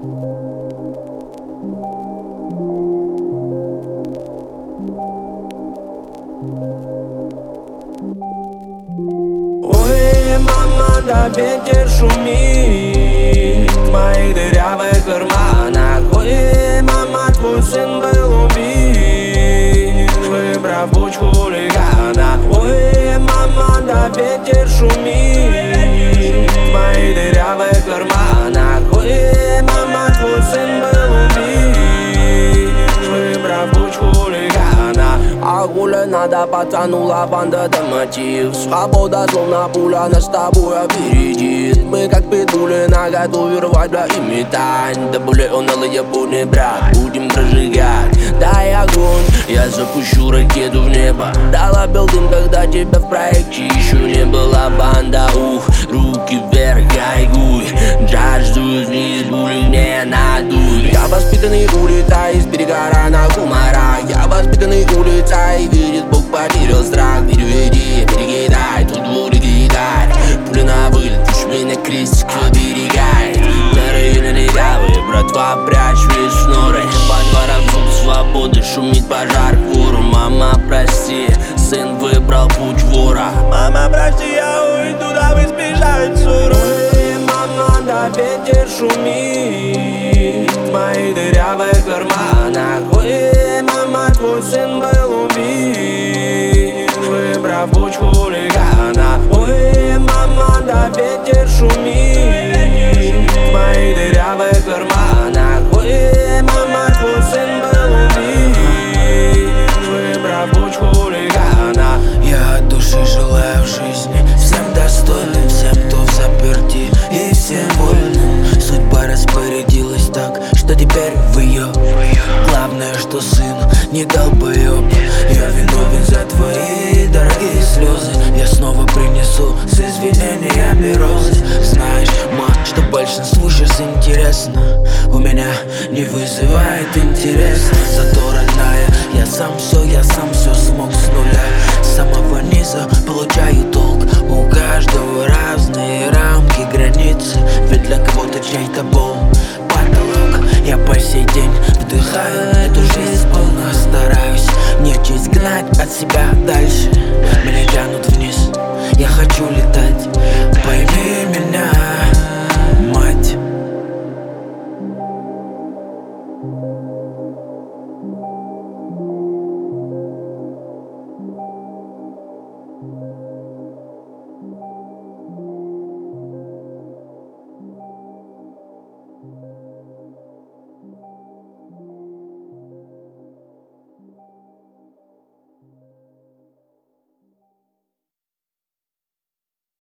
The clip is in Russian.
Ой, мама, да ветер шумит в моих дырявых карманах. Ой, мама, твой сын был убит, выбрав путь хулигана. Ой, мама, да ветер шумит в моих дырявых карманах. Ой, мама, твой сын был убит, выбрав путь хулигана. А гулянада потонула, банда до мотив. Свобода словно пуля, нас с тобой опередит. Мы как питбули наготове рвать, бля, и метать. До боли унылые будни, брат, будем прожигать. Дай огонь, я запущу ракету в небо. Дала бел дым, когда тебя в проекте еще не была банда. Ух, руки вверх, гайгуй. Жажду вниз, були не надуй. Я воспитанный улитай из берега рана кумара. Я воспитанный улитай, видит Бог, потерял страх. Переведи, перекидай, тут буду кидай. Пуля на вылет, пусть меня крестик оберегает. На районе легавые, братва, прячь весь шнуры. По дворам звук свободы, шумит пожар вору. Мама, прости, сын выбрал путь вора. Мама, прости, я уйду, дабы избежать ссоры. Ой, мама, да ветер шумит в моих дырявых карманах. Ой, мама, твой сын был убит, выбрав путь хулигана. Ой, мама, да ветер шумит в моих дырявых карманах. Ой, мама, твой сын был убит, выбрав путь хулигана. Я от души желаю в жизни всем достойным, всем, кто в заперти, и всем вольным. Судьба распорядилась так, что теперь в ее. Главное, что сын не долбоеб. Я виновен за твои дорогие слезы. Я снова принесу с извинениями розы. Знаешь, ма, что большинству сейчас интересно, у меня не вызывает интерес. Зато, родная, я сам все смог с нуля. С самого низа получаю толк. У каждого разные рамки, границы. Ведь для кого-то чей-то